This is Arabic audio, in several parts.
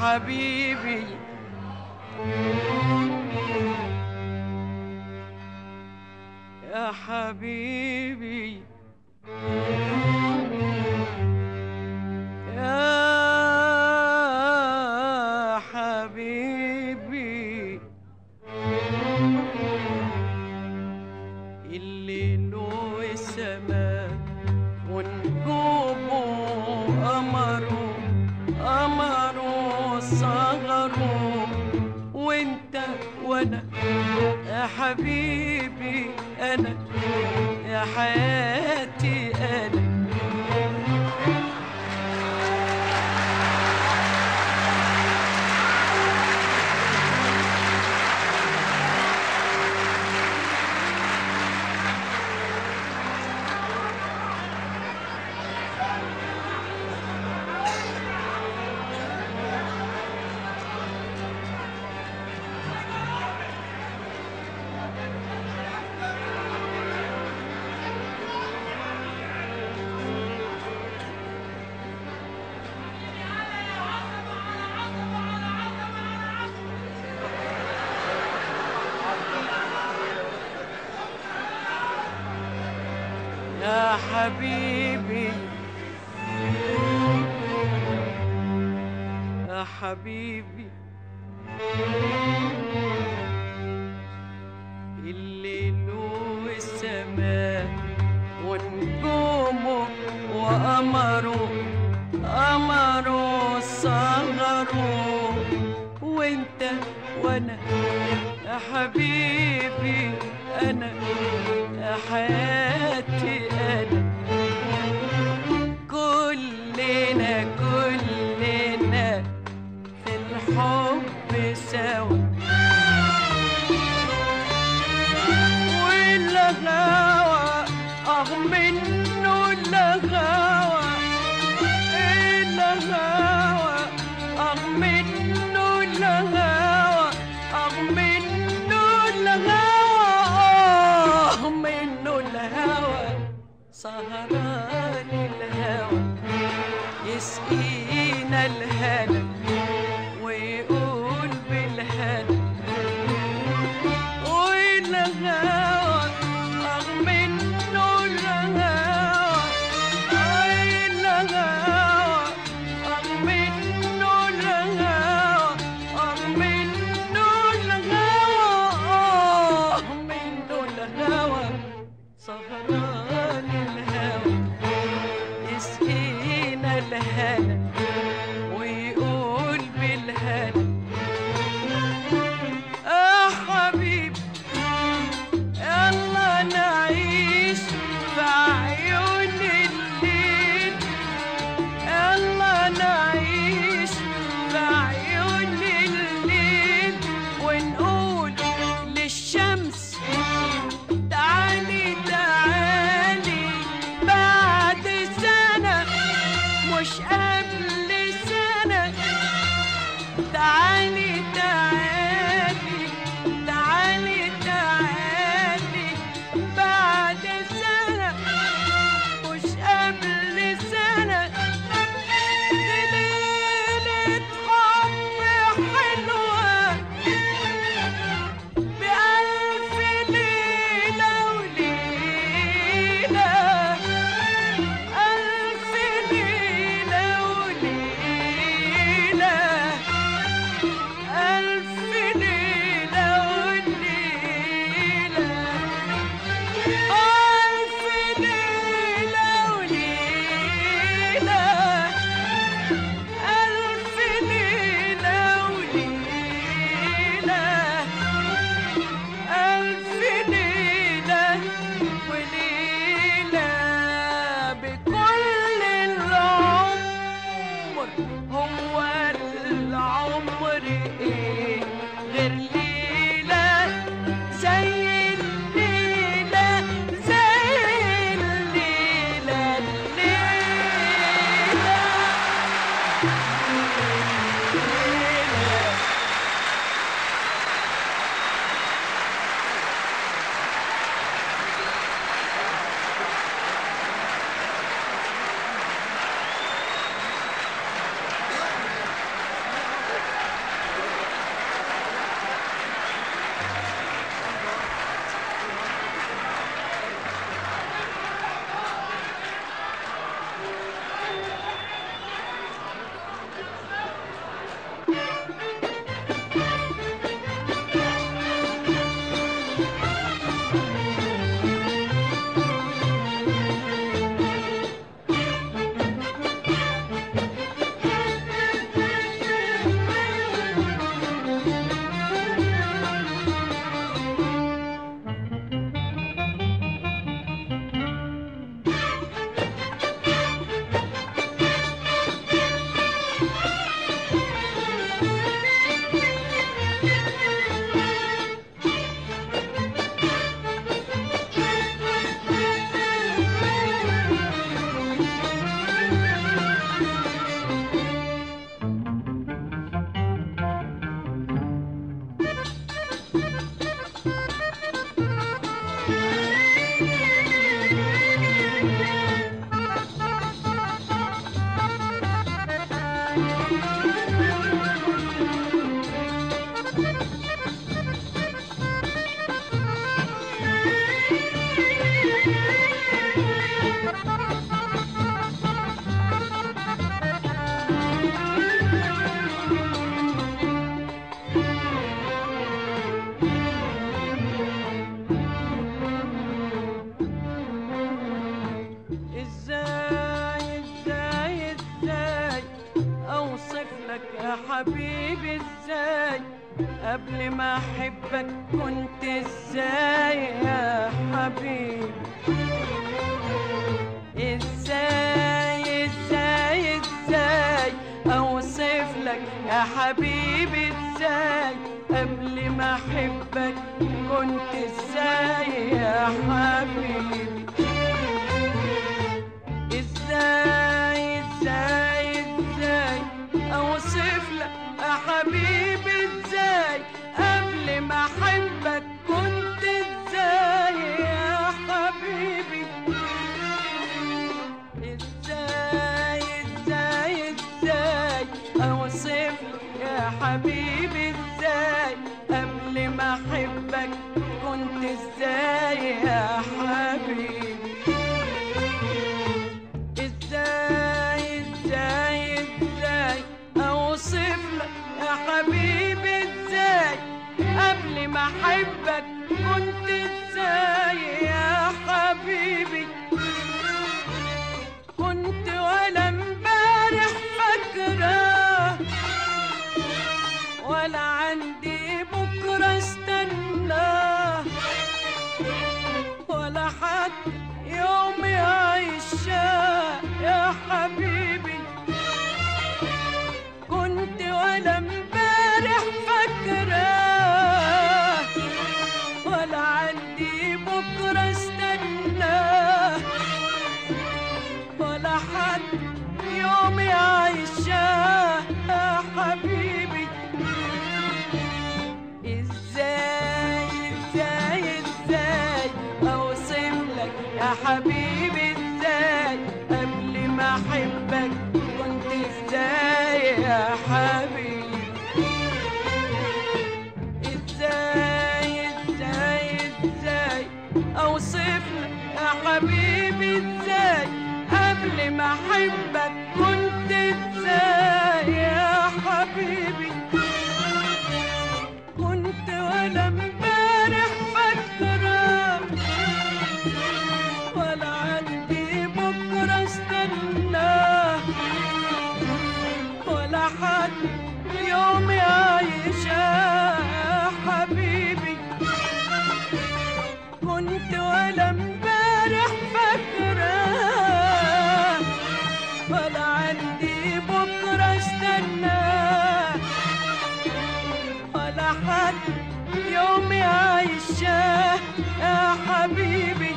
حبيبي يا حبيبي يا حبيبي الليل والسماء ونجومه قمره صغره وانت وانا يا حبيبي انا يا حياتي انا يا حبيبي يا حبيبي الليل والسماء ونجومه قمره صغره وانت وانا يا حبيبي انا يا حياتي انا كلنا في الحب سوا والغاوى منه الغاوى منه الغاوى منه الهوى سهران الهوى يسقينا الهنا ويقول بالهنا والهوى منه الهوى منه الهوى منه الهوى سهران الهوى يسقينا الهنا ويقول بالهنا يا حبيبي يلا نعيش في عيون الليل يلا نعيش في عيون الليل ونقول للشمس تعالي تعالي بعد سنة مش قبل سنة تعالي تعالي تعالي تعالي بعد سنة مش قبل سنة ليلة حب حلوة بألف ليلة وليلة ألف ليلة وليلة ألف ليلة وليلة ألف ليلة وليلة ألف ليلة وليلة ألف ليلة وليلة بكل العمر هو العمر إيه غير ليلة زي الليلة زي الليلة قبل ما احبك كنت ازاي يا حبيبي؟ ازاي ازاي ازاي اوصف لك يا حبيبي؟ ازاي قبل ما احبك كنت ازاي يا حبيبي؟ ازاي ازاي ازاي اوصف لك يا حبيبي؟ ازاي قبل ما احبك كنت ازاي يا حبيبي؟ ازاي ازاي ازاي اوصف لك يا حبيبي؟ ازاي قبل ما احبك كنت ازاي يا حبيبي؟ ازاي ازاي ازاي اوصف لك يا حبيبي؟ ازاي قبل ما احبك كنت ازاي يا حبيبي؟ كنت ولا امبارح فاكره، ولا عندي بكره استناه، ولا حد يوم يعيشها يا حبيبي. كنت ولا امبارح فاكراه، ولا عندي بكره استناه، ولا حد يوم يعيشها يا حبيبي. ازاي ازاي ازاي اوصف لك يا حبيبي؟ ازاي قبل ما احبك كنت ازاي يا حبيبي؟ ازاي ازاي ازاي اوصف لك يا حبيبي؟ ازاي قبل ما احبك كنت ازاي يا حبيبي؟ كنت ولا امبارح فاكره، ولا عندي بكره استناه، ولا حد يوم يعيشها يا حبيبي. كنت ولا امبارح فاكره، ولا عندي بكره استناه، ولا حد يوم يعيشها يا حبيبي.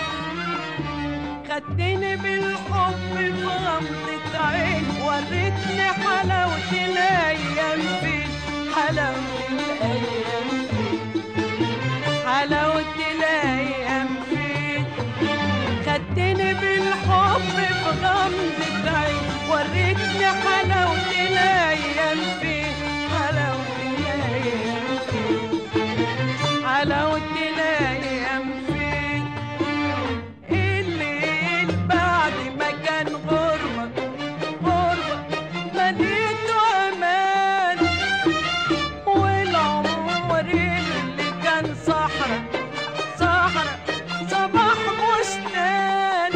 خدتني بالحب في غمضة عين، وريتني حلاوة الأيام فين، حلاوة الأيام فين، حلاوة الأيام فين. خدتني بالحب في غمضة عين، وريتني حلاوة الأيام فين، حلاوة الأيام فين، حلاوة الأيام فين. الليل بعد ما كان غربة غربة مليته أمان، والعمر اللي كان صحرا صحرا صباح بستان.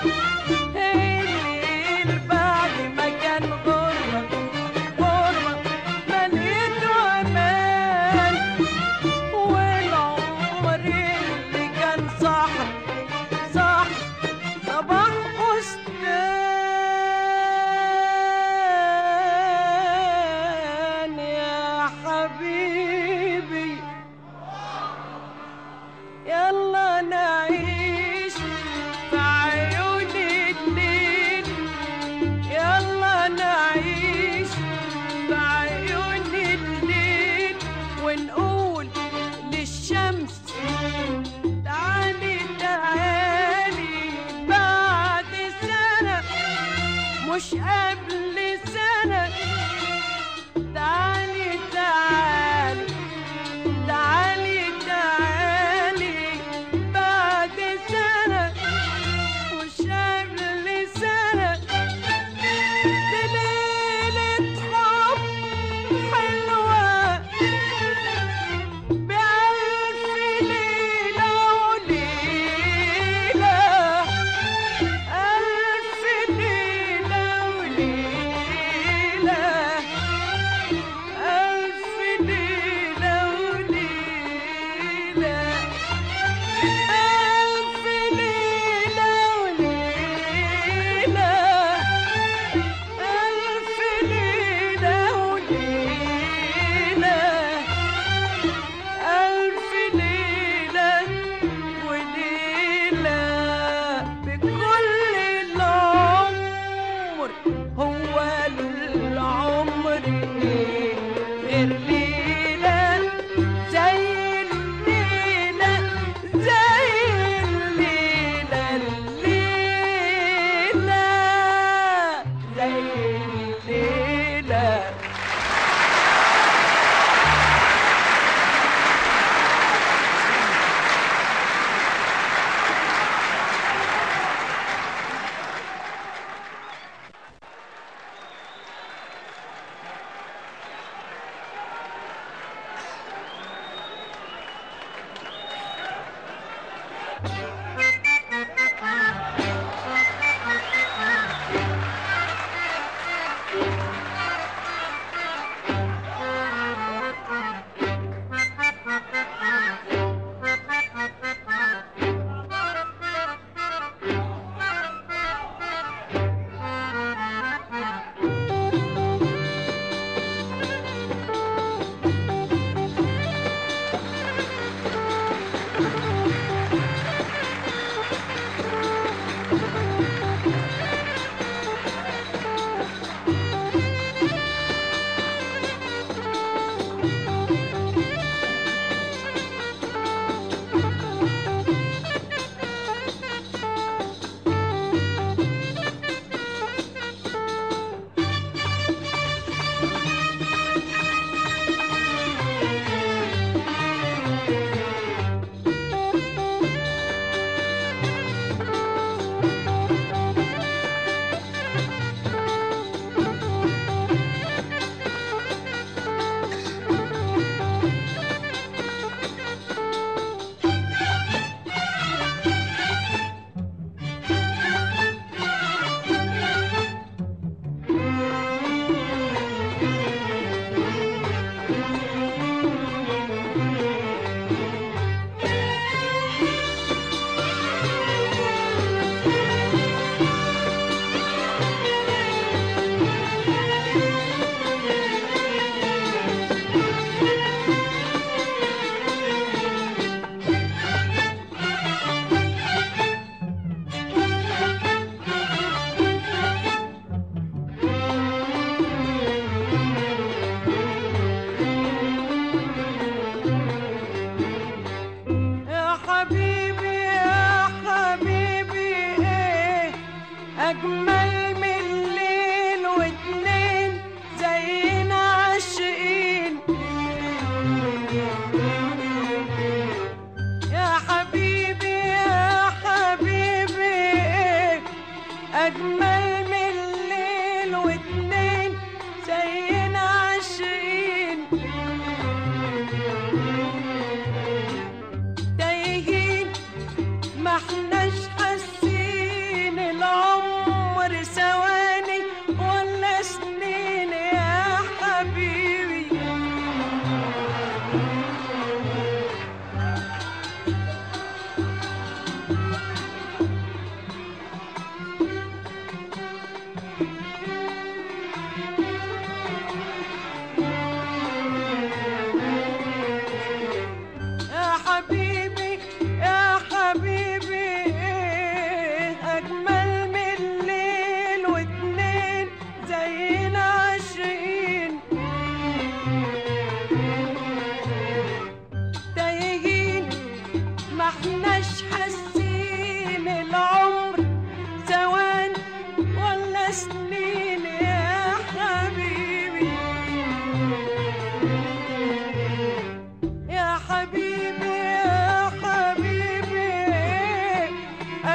الليل بعد ما كان غربة غربة مليته أمان، والعمر اللي كان صحرا صحرا صباح بستان يا حبيبي. يلا نعيش في عيون الليل، يلا نعيش في عيون الليل، ونقول للشمس تعالي تعالي بعد سنة مش قبل سنة. تعالي تعالي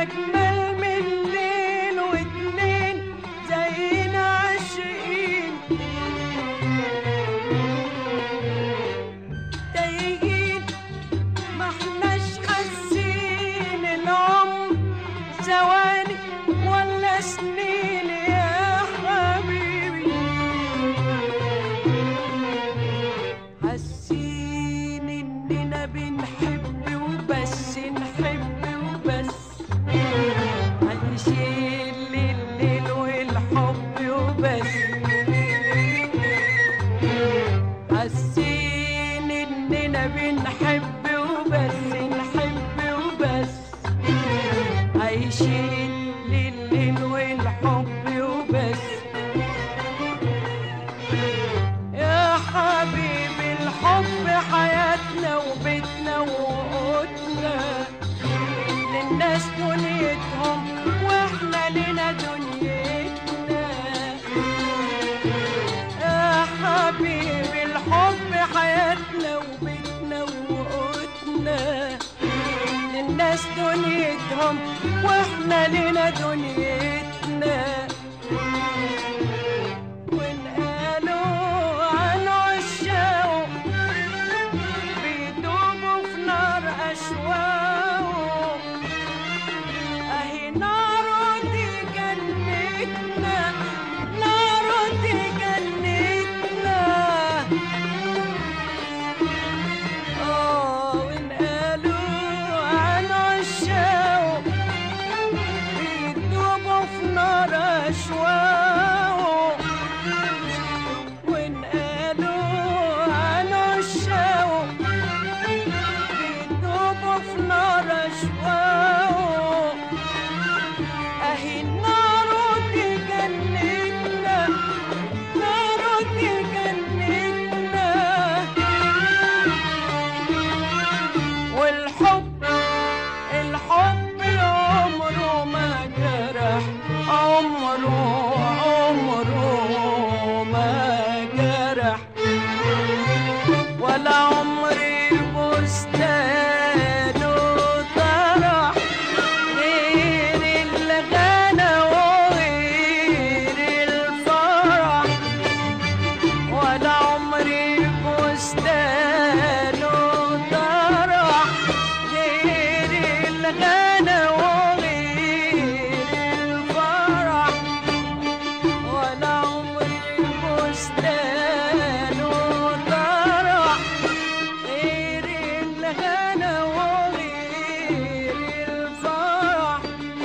أجمل من ليل واتنين زينا عاشقين تايهين ما احناش حاسين العمر ثواني ولا سنين يا حبيبي حاسين إننا بنحب وبس نحب وبس عايشين لليل والحب وبس حاسين إننا بنحب وبس نحب وبس عايشين لليل والحب وبس يا حبيبي الحب حياتنا وبيتنا وقوتنا للناس دنيتهم واحنا لنا دنيتنا يا حبيبي الحب حياتنا وبيتنا وقوتنا للناس دنيتهم واحنا لنا دنيتنا ونقالوا عن عشاقه بيدوبوا في نار أشواقه أهي ناره دي جنتنا ناره دي جنتنا ونقالوا عن عشاقه بيدوبوا في نار أشواقه ونقالوا عن عشاقه بيدوبوا في نار أشواقه أهي النار دي جنتنا نار دي جنتنا والحب الحب عمره ما جرح عمره ما جرح ولا عمري بستانه طرح غير الغنى وغير الفرح ولا عمري بستانه طرح غير الغنى وغير الفرح ولا عمري بستانه طرح غير الغنى وغير الفرح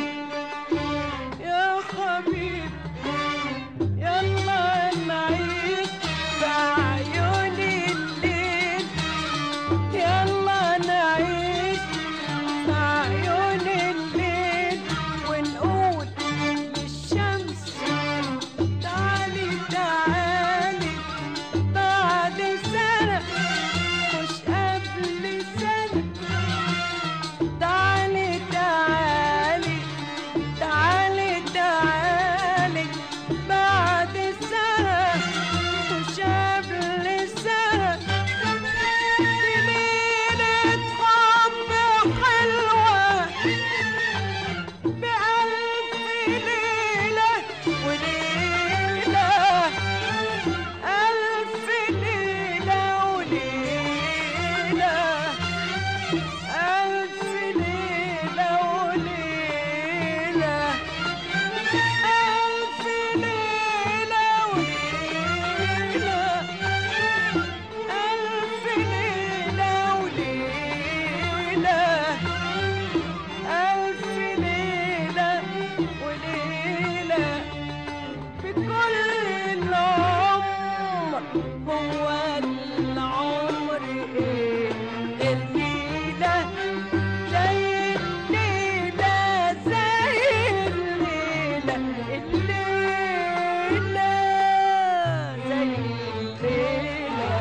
يا حبيبي يلا نعيش بعيون الليل يلا نعيش بعيون الليل ونقول للشمس تعالي تعالي بعد سنة مش قبل سنة تعالي تعالي تعالي تعالي بعد سنة مش قبل سنة في ليلة حب حلوة بألف ليلة وليلة ألف ليلة وليلة ألف ليلة وليلة ألف ليلة وليلة ألف ليلة وليلة ألف ليلة وليلة في كل العمر هو العمر إيه الليلة زي الليلة زي الليلة الليلة زي الليلة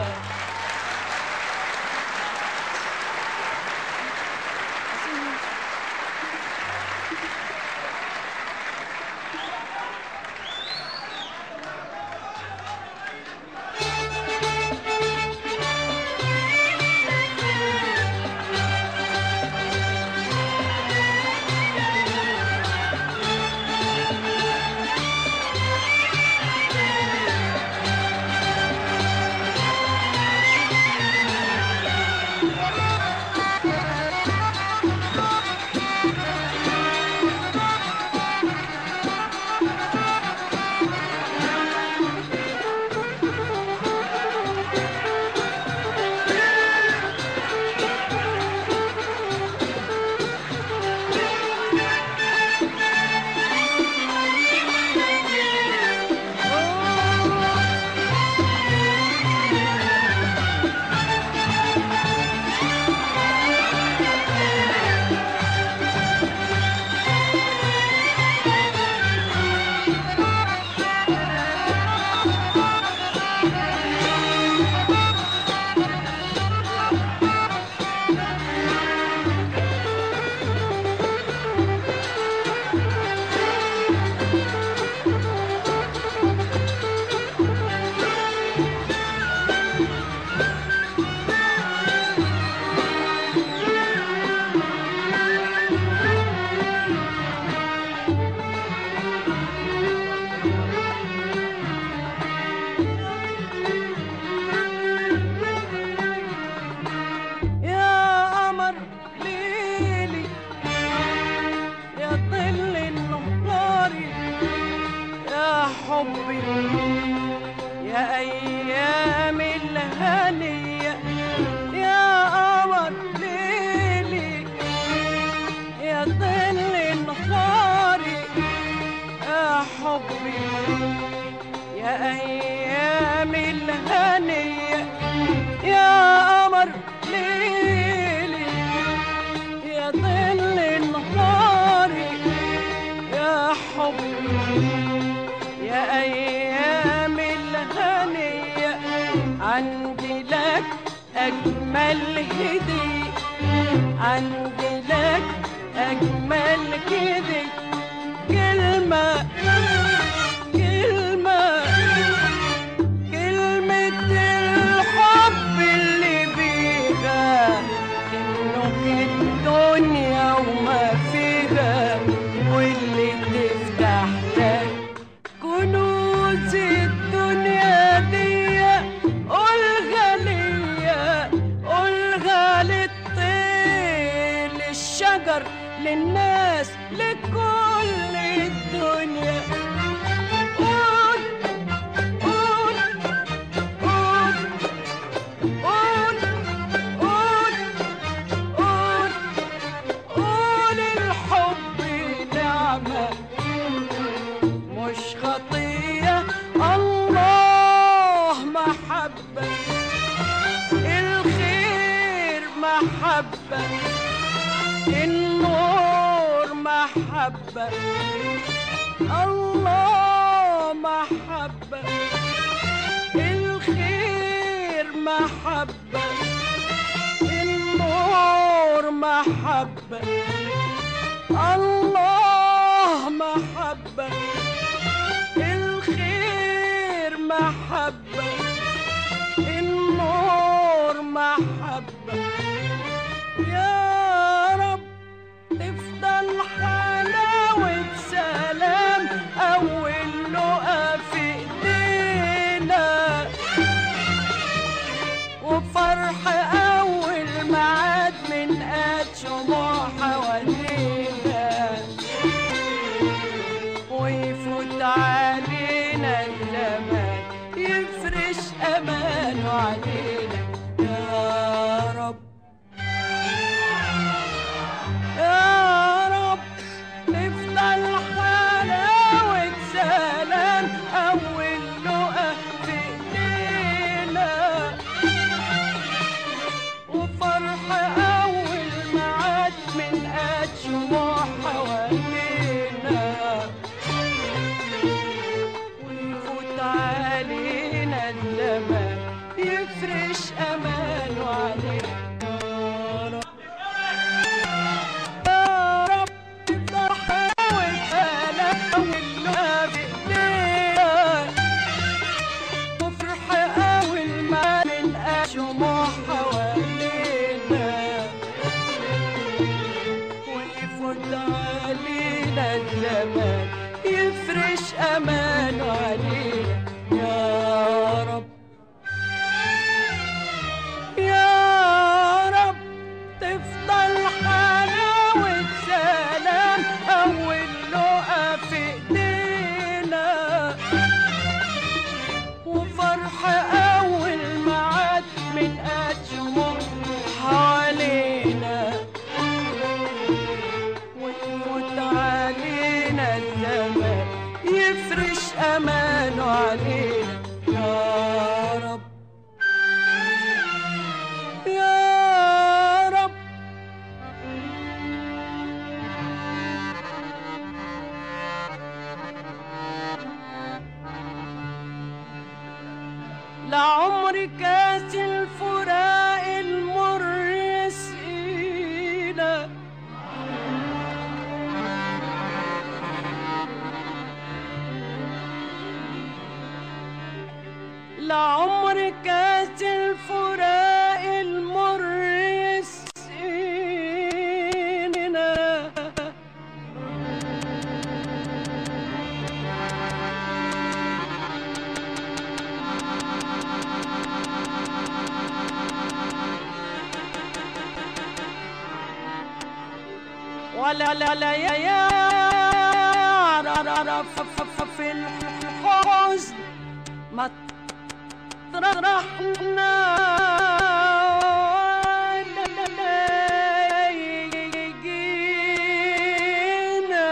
أجمل هدية عندي لك، أجمل هدية. كلمة كلمة كلمة الحب اللي بيها تملك الدنيا وما فيها، واللي تفتح لك كنوز الدنيا دي. قولها ليا، قولها للطير، للشجر، للناس، لكل الدنيا. قول قول قول قول قول قول قول الحب نعمة مش خطية، الله محبة، الخير محبة، النور محبة، الله محبة، الخير محبة، النور محبة، الله محبة، الخير محبة، النور محبة. يا رب تفضل حلاوة سلام أول لقا في إيدينا، وفرح أول معاد من قد شموع حوالينا، ويفوت علينا الزمان يفرش أمانه علينا. يا رب يا رب تفضل حلاوة سلام أول لقا في إيدينا، وفرح أول معاد من قد شموع حوالينا، ويفوت علينا الزمان يفرش أمانه علينا. شموع حوالينا، ويفوت علينا الزمان يفرش أمانه علينا. يا رب يا رب تفضل حلاوة سلام أول لقا في إيدينا، وفرح أول معاد من قد شموع حوالينا، ويفوت علينا الزمان يفرش أمانه علينا. يا رب يا رب لعمر كاس الفراق المر يسقينا، لعمر كاس الفراق المر يسقينا، ولا لا لا يا في الحزن ما طرحنا يجينا.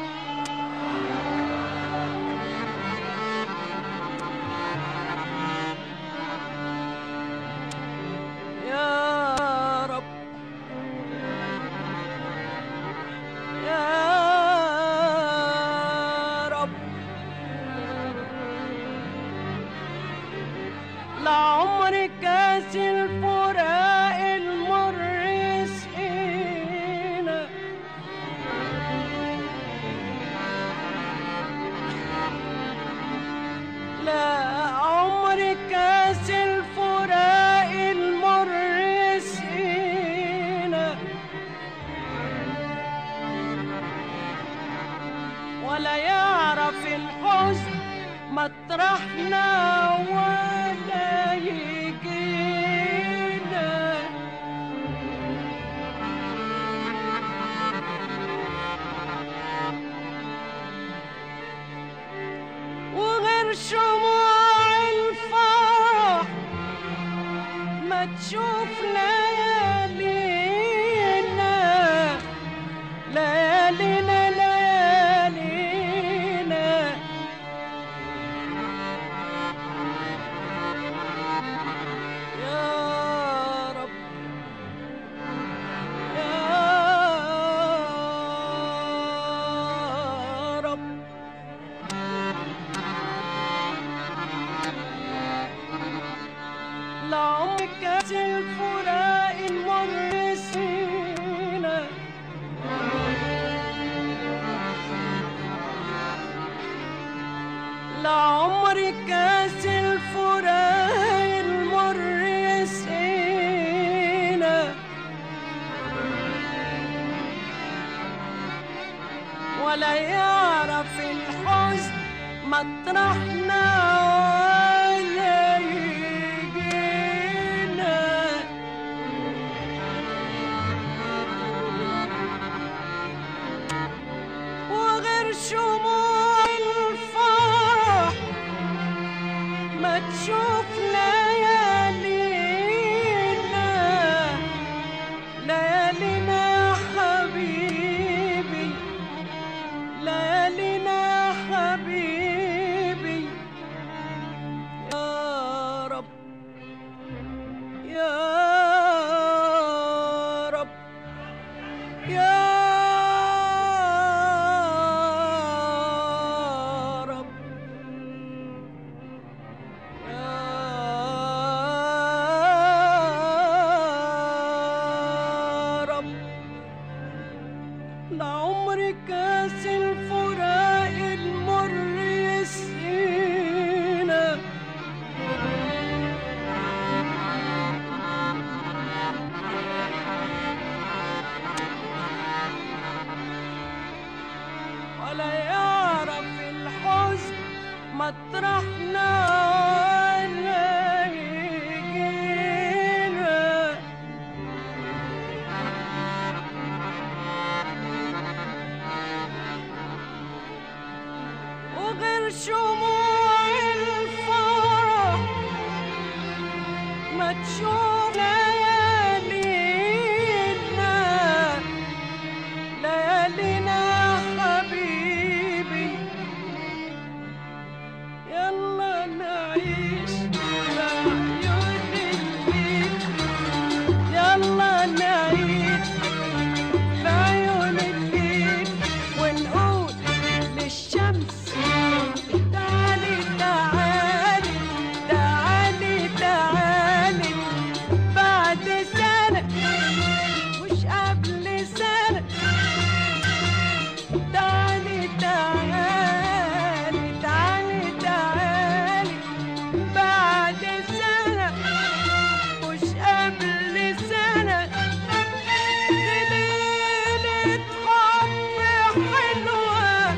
يا رب يا رب لعمر كان تشوف ليالينا ليالينا ليالينا يا رب يا رب لعمرك كاس الفراق المر سينا لعمرك كاس الفراق المر سينا ولا يعرف الحزن مطرحنا ولا يجينا وغير شموع الفرح ما تشوف ليالينا ليالينا يا حبيبي ليالينا يا حبيبي يا رب يا رب يا رب يا رب لعمرك كاس الفراق المر يسقينا ولا يعرف الحزن مطرحنا ولا يجينا وغير شموع الفرح ما تشوف ليالينا ليالينا يا حبيبي يلا نعيش بعيون الليل يلا نعيش بعيون الليل ونقول للشمس تعالي تعالي تعالي تعالي بعد سنة مش قبل سنة تعالي تعالي تعالي تعالي بعد سنة مش قبل سنة ليلة حب حلوة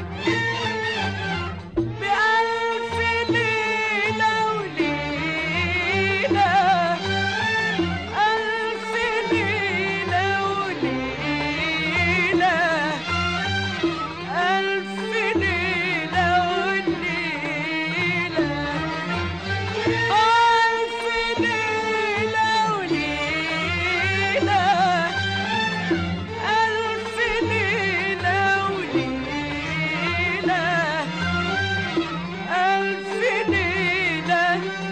بألف ليلة وليلة ألف ليلة وليلة ألف ليلة وليلة ألف ليلة وليلة ألف ليلة وليلة ألف ليلة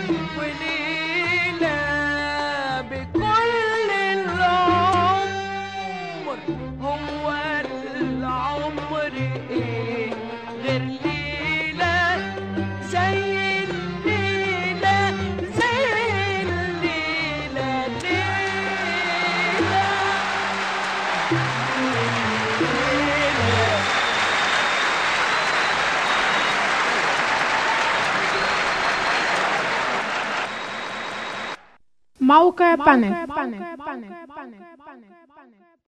وليلة بكل العمر هو العمر إيه غير ليلة زي الليلة زي الليلة ليلة موقع بانل